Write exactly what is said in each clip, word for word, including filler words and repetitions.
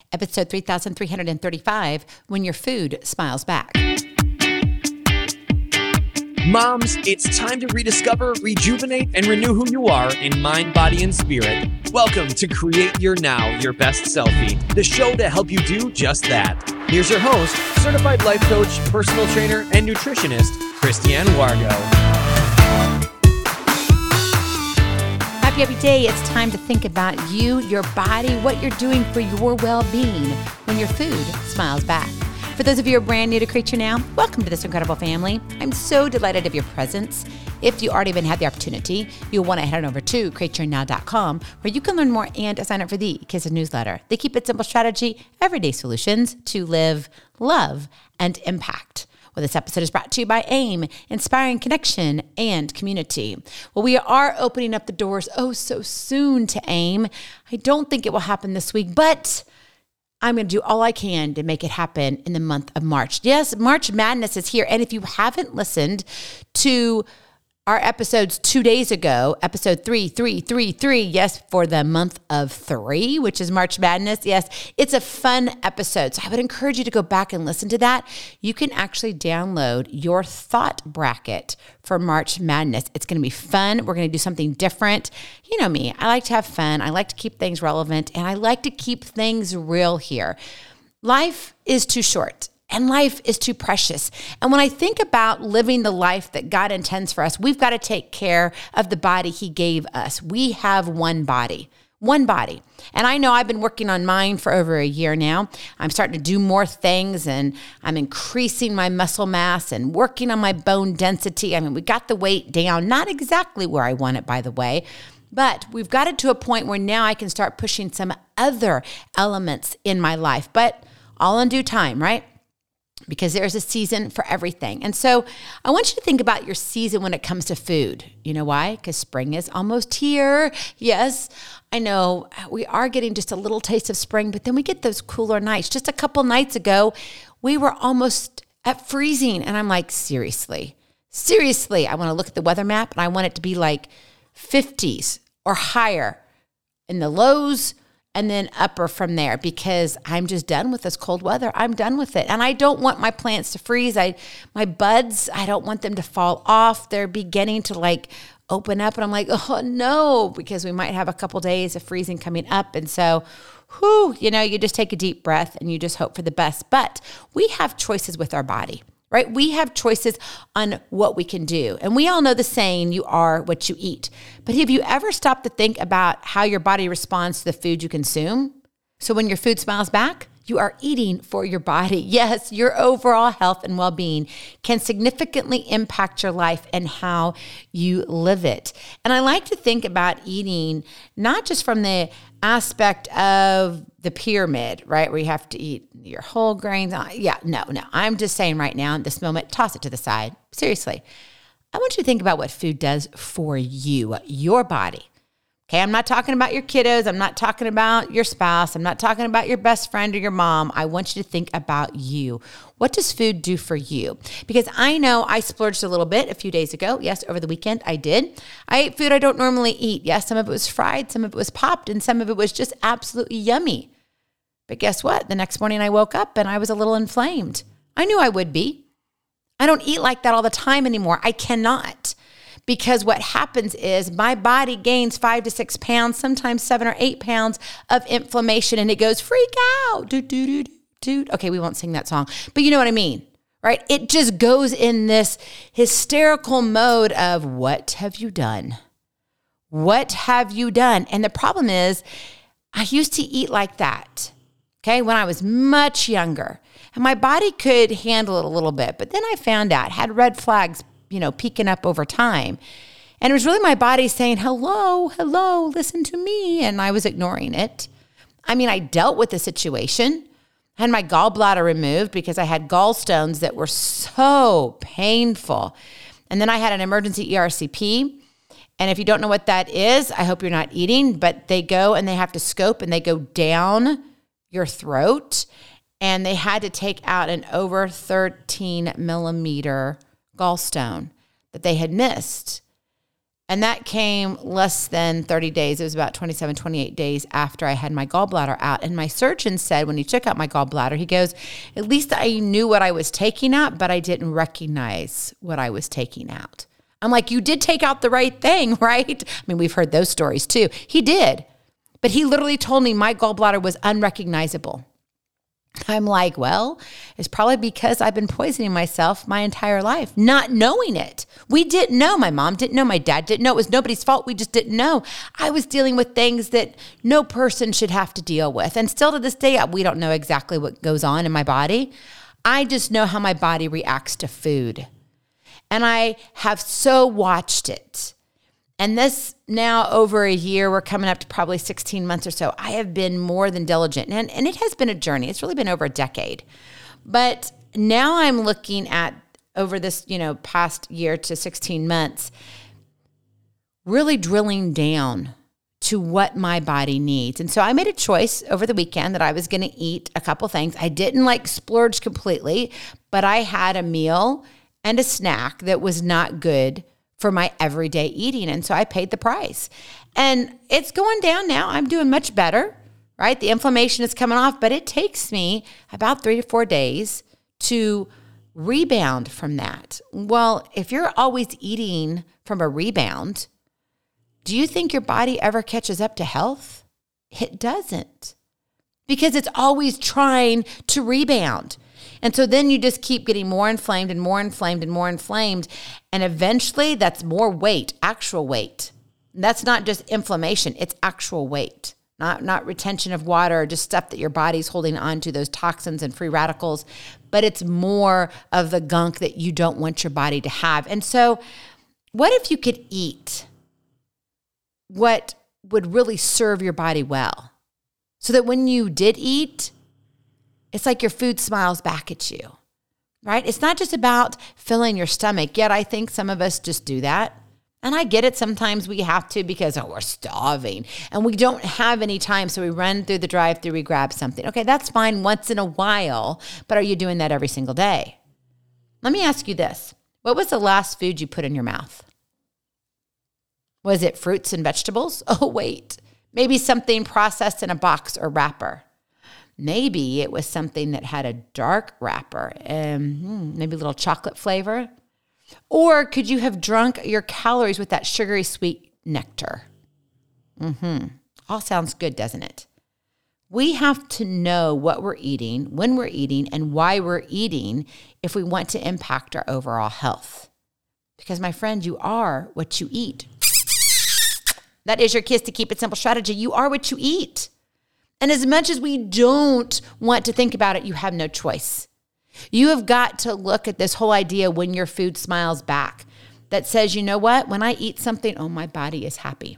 episode three thousand three hundred thirty-five, When Your Food Smiles Back. Moms, it's time to rediscover, rejuvenate, and renew who you are in mind, body, and spirit. Welcome to Create Your Now, Your Best Selfie, the show to help you do just that. Here's your host, certified life coach, personal trainer, and nutritionist, Christiane Wargo. Happy, happy day. It's time to think about you, your body, what you're doing for your well-being when your food smiles back. For those of you who are brand new to Create Your Now, welcome to this incredible family. I'm so delighted of your presence. If you already even had the opportunity, you'll want to head on over to create your now dot com where you can learn more and sign up for the Kiss It newsletter. They keep it simple strategy, everyday solutions to live, love, and impact. Well, this episode is brought to you by AIM, Inspiring Connection and Community. Well, we are opening up the doors oh so soon to AIM. I don't think it will happen this week, but I'm going to do all I can to make it happen in the month of March. Yes, March Madness is here. And if you haven't listened to our episodes two days ago, episode three three three three, yes, for the month of three, which is March Madness. Yes, it's a fun episode. So I would encourage you to go back and listen to that. You can actually download your thought bracket for March Madness. It's going to be fun. We're going to do something different. You know me, I like to have fun. I like to keep things relevant, and I like to keep things real here. Life is too short. And life is too precious. And when I think about living the life that God intends for us, we've got to take care of the body He gave us. We have one body, one body. And I know I've been working on mine for over a year now. I'm starting to do more things, and I'm increasing my muscle mass and working on my bone density. I mean, we got the weight down, not exactly where I want it, by the way, but we've got it to a point where now I can start pushing some other elements in my life, but all in due time, right? Because there's a season for everything. And so I want you to think about your season when it comes to food. You know why? Because spring is almost here. Yes, I know we are getting just a little taste of spring, but then we get those cooler nights. Just a couple nights ago, we were almost at freezing. And I'm like, seriously, seriously, I want to look at the weather map and I want it to be like fifties or higher in the lows, and then upper from there, because I'm just done with this cold weather. I'm done with it. And I don't want my plants to freeze. I, my buds, I don't want them to fall off. They're beginning to like open up. And I'm like, oh no, because we might have a couple days of freezing coming up. And so, whew, you know, you just take a deep breath and you just hope for the best. But we have choices with our body, right? We have choices on what we can do. And we all know the saying, you are what you eat. But have you ever stopped to think about how your body responds to the food you consume? So when your food smiles back, you are eating for your body. Yes, your overall health and well-being can significantly impact your life and how you live it. And I like to think about eating not just from the aspect of the pyramid, right? Where you have to eat your whole grains. Yeah, no, no. I'm just saying right now, in this moment, toss it to the side. Seriously. I want you to think about what food does for you, your body. Okay, I'm not talking about your kiddos. I'm not talking about your spouse. I'm not talking about your best friend or your mom. I want you to think about you. What does food do for you? Because I know I splurged a little bit a few days ago. Yes, over the weekend I did. I ate food I don't normally eat. Yes, some of it was fried, some of it was popped, and some of it was just absolutely yummy. But guess what? The next morning I woke up and I was a little inflamed. I knew I would be. I don't eat like that all the time anymore. I cannot. Because what happens is my body gains five to six pounds, sometimes seven or eight pounds of inflammation, and it goes freak out. Do, do, do, do, do. Okay, we won't sing that song, but you know what I mean, right? It just goes in this hysterical mode of what have you done? What have you done? And the problem is I used to eat like that, okay, when I was much younger. And my body could handle it a little bit, but then I found out, had red flags you know, peeking up over time. And it was really my body saying, hello, hello, listen to me. And I was ignoring it. I mean, I dealt with the situation. I had my gallbladder removed because I had gallstones that were so painful. And then I had an emergency E R C P. And if you don't know what that is, I hope you're not eating, but they go and they have to scope and they go down your throat. And they had to take out an over thirteen millimeter gallstone that they had missed. And that came less than thirty days. It was about twenty-seven, twenty-eight days after I had my gallbladder out. And my surgeon said when he took out my gallbladder, he goes, at least I knew what I was taking out, but I didn't recognize what I was taking out. I'm like, you did take out the right thing, right? I mean, we've heard those stories too. He did. But he literally told me my gallbladder was unrecognizable. I'm like, well, it's probably because I've been poisoning myself my entire life, not knowing it. We didn't know. My mom didn't know. My dad didn't know. It was nobody's fault. We just didn't know. I was dealing with things that no person should have to deal with. And still to this day, we don't know exactly what goes on in my body. I just know how my body reacts to food. And I have so watched it. And this now over a year, we're coming up to probably sixteen months or so. I have been more than diligent. And, and it has been a journey. It's really been over a decade. But now I'm looking at over this, you know, past year to sixteen months, really drilling down to what my body needs. And so I made a choice over the weekend that I was going to eat a couple things. I didn't like splurge completely, but I had a meal and a snack that was not good for my everyday eating. And so I paid the price. And it's going down now. I'm doing much better, right? The inflammation is coming off, but it takes me about three to four days to rebound from that. Well, if you're always eating from a rebound, do you think your body ever catches up to health? It doesn't, because it's always trying to rebound. And so then you just keep getting more inflamed and more inflamed and more inflamed. And eventually that's more weight, actual weight. And that's not just inflammation, it's actual weight, not, not retention of water, or just stuff that your body's holding on to, those toxins and free radicals. But it's more of the gunk that you don't want your body to have. And so what if you could eat what would really serve your body well, so that when you did eat, it's like your food smiles back at you, right? It's not just about filling your stomach, yet I think some of us just do that. And I get it. Sometimes we have to because, oh, we're starving and we don't have any time. So we run through the drive-thru, we grab something. Okay, that's fine once in a while, but are you doing that every single day? Let me ask you this. What was the last food you put in your mouth? Was it fruits and vegetables? Oh, wait. Maybe something processed in a box or wrapper. Maybe it was something that had a dark wrapper, um, maybe a little chocolate flavor. Or could you have drunk your calories with that sugary sweet nectar? Mm-hmm. All sounds good, doesn't it? We have to know what we're eating, when we're eating, and why we're eating if we want to impact our overall health. Because, my friend, you are what you eat. That is your Kiss to Keep It Simple strategy. You are what you eat. And as much as we don't want to think about it, you have no choice. You have got to look at this whole idea when your food smiles back that says, you know what? When I eat something, oh, my body is happy.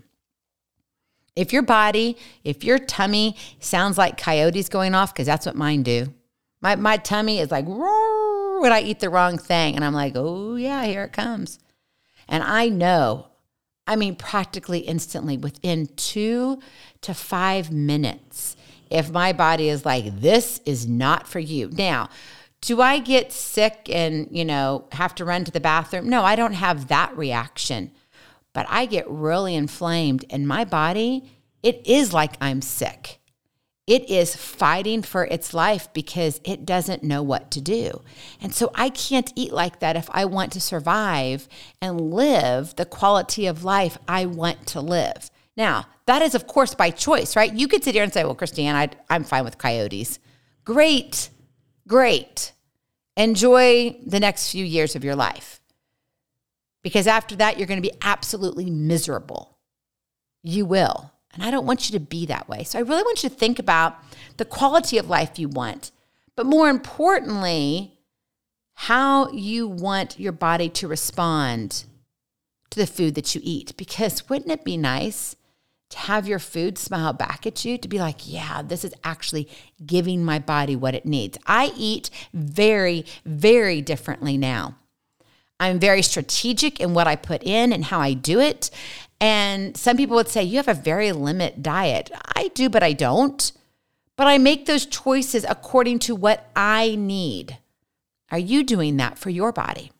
If your body, if your tummy sounds like coyotes going off, because that's what mine do. My, my tummy is like, roar when I eat the wrong thing. And I'm like, oh, yeah, here it comes. And I know, I mean, practically instantly, within two to five minutes, if my body is like, this is not for you. Now, do I get sick and, you know, have to run to the bathroom? No, I don't have that reaction. But I get really inflamed, and my body, it is like I'm sick. It is fighting for its life because it doesn't know what to do. And so I can't eat like that if I want to survive and live the quality of life I want to live. Now, that is, of course, by choice, right? You could sit here and say, well, Christine, I, I'm fine with coyotes. Great, great. Enjoy the next few years of your life. Because after that, you're going to be absolutely miserable. You will. And I don't want you to be that way. So I really want you to think about the quality of life you want, but more importantly, how you want your body to respond to the food that you eat. Because wouldn't it be nice to have your food smile back at you, to be like, yeah, this is actually giving my body what it needs. I eat very, very differently now. I'm very strategic in what I put in and how I do it. And some people would say, you have a very limited diet. I do, but I don't. But I make those choices according to what I need. Are you doing that for your body?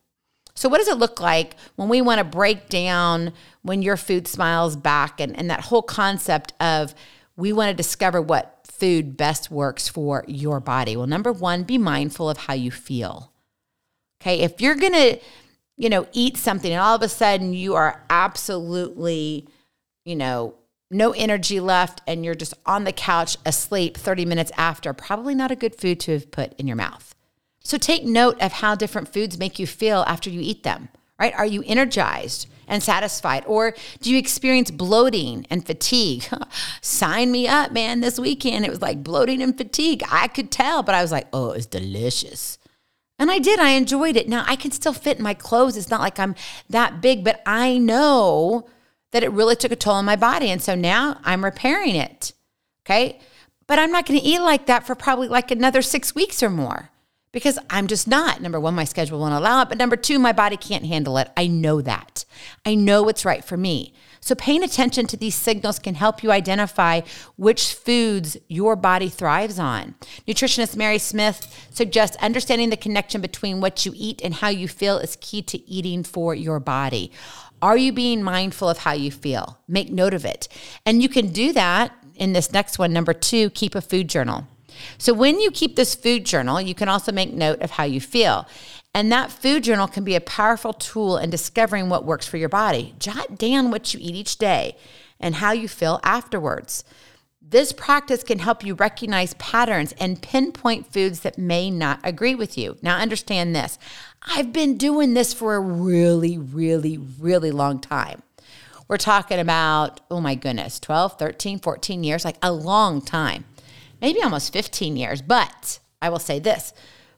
So what does it look like when we want to break down when your food smiles back and, and that whole concept of we want to discover what food best works for your body? Well, number one, be mindful of how you feel. Okay, if you're going to, you know, eat something and all of a sudden you are absolutely, you know, no energy left and you're just on the couch asleep thirty minutes after, probably not a good food to have put in your mouth. So take note of how different foods make you feel after you eat them, right? Are you energized and satisfied? Or do you experience bloating and fatigue? Sign me up, man. This weekend, it was like bloating and fatigue. I could tell, but I was like, oh, it was delicious. And I did. I enjoyed it. Now, I can still fit in my clothes. It's not like I'm that big, but I know that it really took a toll on my body. And so now I'm repairing it, okay? But I'm not going to eat like that for probably like another six weeks or more because I'm just not. Number one, my schedule won't allow it. But number two, my body can't handle it. I know that. I know what's right for me. So paying attention to these signals can help you identify which foods your body thrives on. Nutritionist Mary Smith suggests understanding the connection between what you eat and how you feel is key to eating for your body. Are you being mindful of how you feel? Make note of it. And you can do that in this next one. Number two, keep a food journal. So when you keep this food journal, you can also make note of how you feel. And that food journal can be a powerful tool in discovering what works for your body. Jot down what you eat each day and how you feel afterwards. This practice can help you recognize patterns and pinpoint foods that may not agree with you. Now, understand this. I've been doing this for a really, really, really long time. We're talking about, oh my goodness, twelve, thirteen, fourteen years, like a long time, maybe almost fifteen years. But I will say this,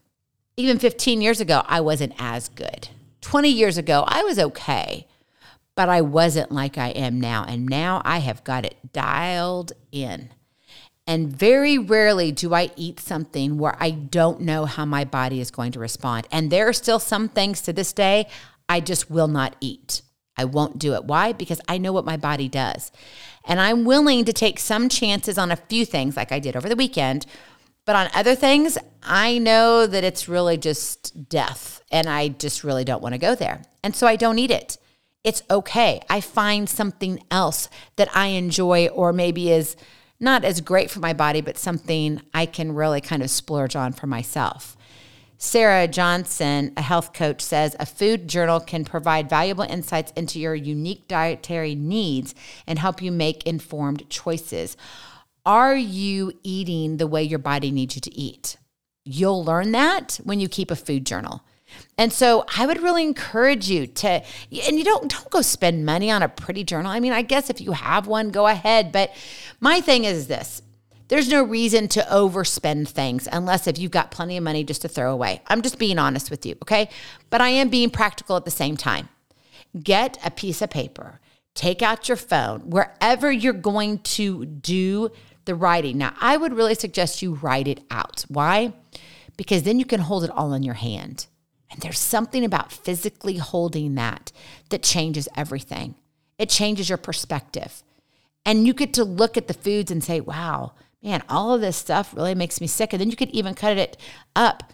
even fifteen years ago, I wasn't as good. twenty years ago, I was okay, but I wasn't like I am now. And now I have got it dialed in. And very rarely do I eat something where I don't know how my body is going to respond. And there are still some things to this day I just will not eat. I won't do it. Why? Because I know what my body does. And I'm willing to take some chances on a few things like I did over the weekend. But on other things, I know that it's really just death. And I just really don't want to go there. And so I don't eat it. It's okay. I find something else that I enjoy or maybe is not as great for my body, but something I can really kind of splurge on for myself. Sarah Johnson, a health coach, says a food journal can provide valuable insights into your unique dietary needs and help you make informed choices. Are you eating the way your body needs you to eat? You'll learn that when you keep a food journal. And so I would really encourage you to, and you don't, don't go spend money on a pretty journal. I mean, I guess if you have one, go ahead. But my thing is this, there's no reason to overspend things unless if you've got plenty of money just to throw away. I'm just being honest with you, okay? But I am being practical at the same time. Get a piece of paper, take out your phone, wherever you're going to do the writing. Now, I would really suggest you write it out. Why? Because then you can hold it all in your hand. And there's something about physically holding that that changes everything. It changes your perspective. And you get to look at the foods and say, wow, man, all of this stuff really makes me sick. And then you could even cut it up.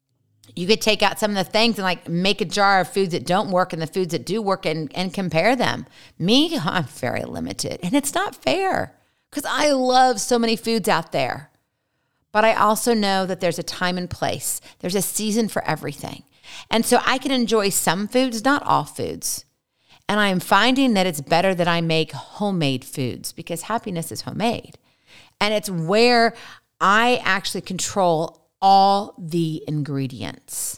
You could take out some of the things and like make a jar of foods that don't work and the foods that do work and, and compare them. Me, I'm very limited. And it's not fair because I love so many foods out there. But I also know that there's a time and place. There's a season for everything. And so I can enjoy some foods, not all foods. And I'm finding that it's better that I make homemade foods because happiness is homemade. And it's where I actually control all the ingredients.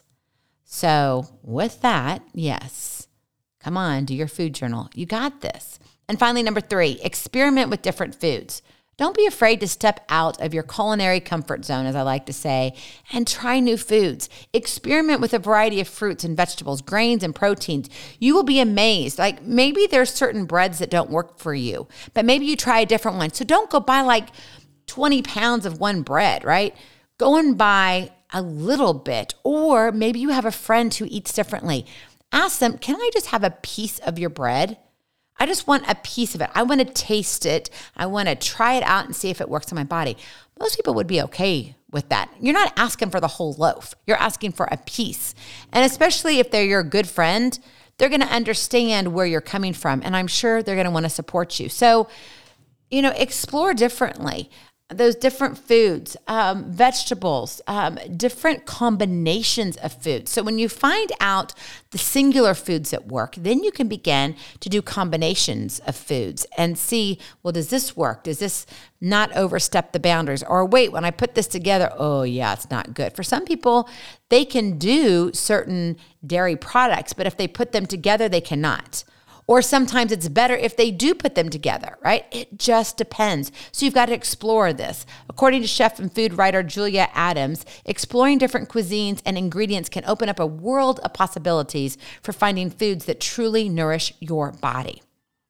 So with that, yes, come on, do your food journal. You got this. And finally, number three, experiment with different foods. Don't be afraid to step out of your culinary comfort zone, as I like to say, and try new foods. Experiment with a variety of fruits and vegetables, grains and proteins. You will be amazed. Like maybe there's certain breads that don't work for you, but maybe you try a different one. So don't go buy like twenty pounds of one bread, right? Go and buy a little bit. Or maybe you have a friend who eats differently. Ask them, can I just have a piece of your bread? I just want a piece of it. I want to taste it. I want to try it out and see if it works on my body. Most people would be okay with that. You're not asking for the whole loaf. You're asking for a piece. And especially if they're your good friend, they're going to understand where you're coming from. And I'm sure they're going to want to support you. So, you know, explore differently. Those different foods, um, vegetables, um, different combinations of foods. So when you find out the singular foods that work, then you can begin to do combinations of foods and see, well, does this work? Does this not overstep the boundaries? Or wait, when I put this together, oh yeah, it's not good. For some people, they can do certain dairy products, but if they put them together, they cannot. Or sometimes it's better if they do put them together, right? It just depends. So you've got to explore this. According to chef and food writer Julia Adams, exploring different cuisines and ingredients can open up a world of possibilities for finding foods that truly nourish your body.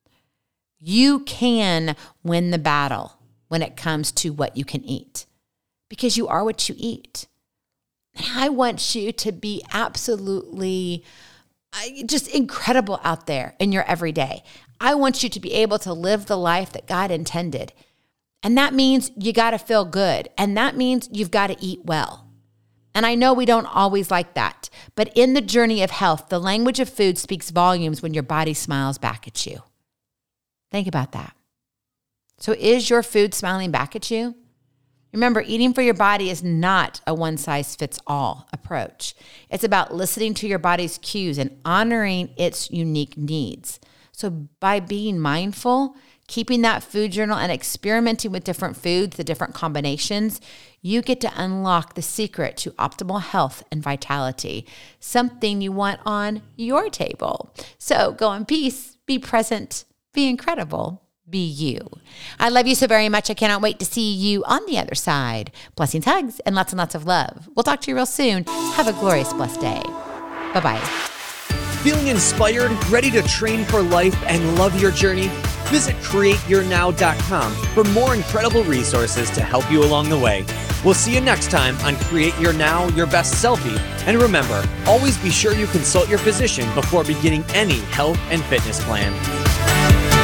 You can win the battle when it comes to what you can eat because you are what you eat. And I want you to be absolutely just incredible out there in your everyday. I want you to be able to live the life that God intended. And that means you got to feel good. And that means you've got to eat well. And I know we don't always like that. But in the journey of health, the language of food speaks volumes when your body smiles back at you. Think about that. So is your food smiling back at you? Remember, eating for your body is not a one-size-fits-all approach. It's about listening to your body's cues and honoring its unique needs. So by being mindful, keeping that food journal and experimenting with different foods, the different combinations, you get to unlock the secret to optimal health and vitality, something you want on your table. So go in peace, be present, be incredible. Be you. I love you so very much. I cannot wait to see you on the other side. Blessings, hugs, and lots and lots of love. We'll talk to you real soon. Have a glorious, blessed day. Bye-bye. Feeling inspired, ready to train for life and love your journey? Visit create your now dot com for more incredible resources to help you along the way. We'll see you next time on Create Your Now, Your Best Selfie. And remember, always be sure you consult your physician before beginning any health and fitness plan.